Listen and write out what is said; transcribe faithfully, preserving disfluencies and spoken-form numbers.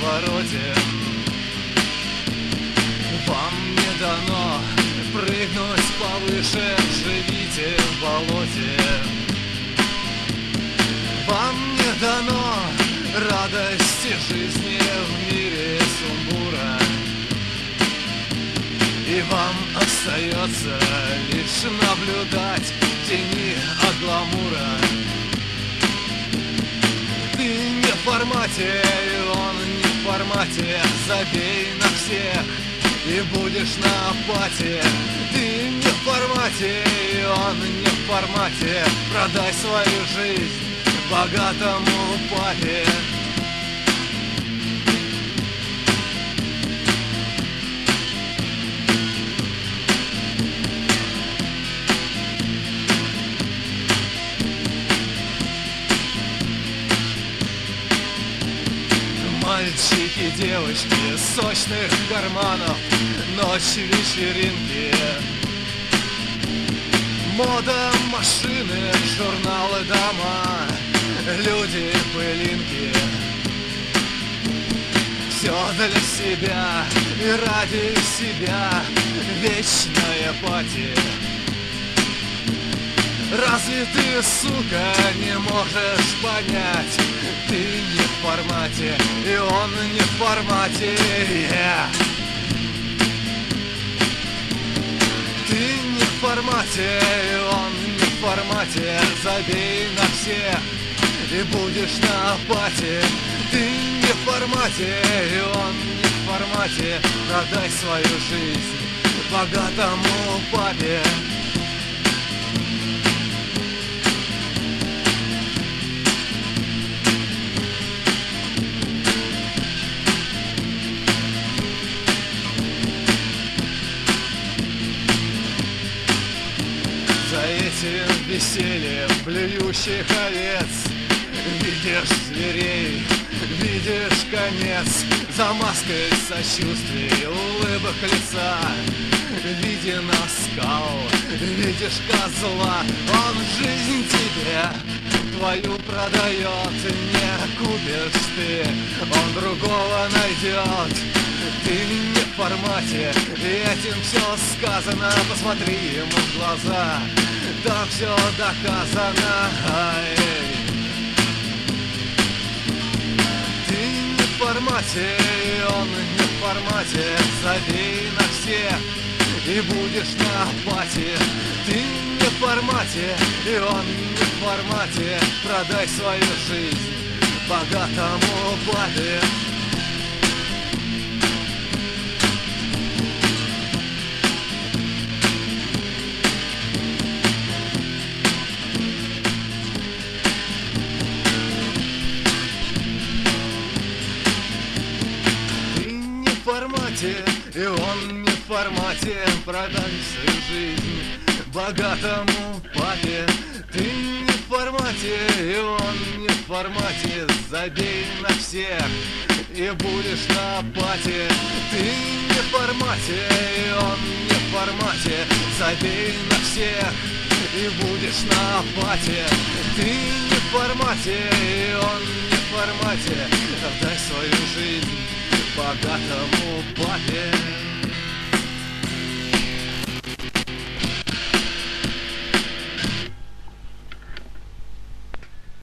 повороте. Вам не дано прыгнуть повыше, живите в болоте. Вам не дано радости жизни в мире сумбура, и вам остается лишь наблюдать тени от гламура. Ты не в формате, и он не в формате. Забей на всех и будешь на пати. Ты не в формате, и он не в формате. Продай свою жизнь богатому папе. Мальчики, девочки, сочных карманов, ночь вечеринки, мода, машины, журналы, дома, люди, пылинки. Все для себя и ради себя, вечная пати. Разве ты, сука, не можешь понять? Ты не в формате, и он не в формате, yeah. Ты не в формате, и он не в формате. Забей на всех и будешь на пати. Ты не в формате, и он не в формате. Продай свою жизнь богатому папе. За этим весельем блюющих овец видишь зверей, видишь конец. За маской сочувствия, улыбок лица виден оскал, видишь козла. Он жизнь тебе твою продает, не купишь ты, он другого найдет. Ты не в формате, и этим все сказано. Посмотри ему в глаза, там все доказано. Ай. Ты не в формате, и он не в формате. Забей на всех и будешь на пати. Ты не в формате, и он не в формате. Продай свою жизнь богатому папе. И он не в формате. Продай свою жизнь богатому папе. Ты не в формате, и он не в формате. Забей на всех и будешь на пати. Ты не в формате, и он не в формате. Забей на всех и будешь на пати. Ты не в формате, и он не в формате. Отдай свою жизнь богатому папе.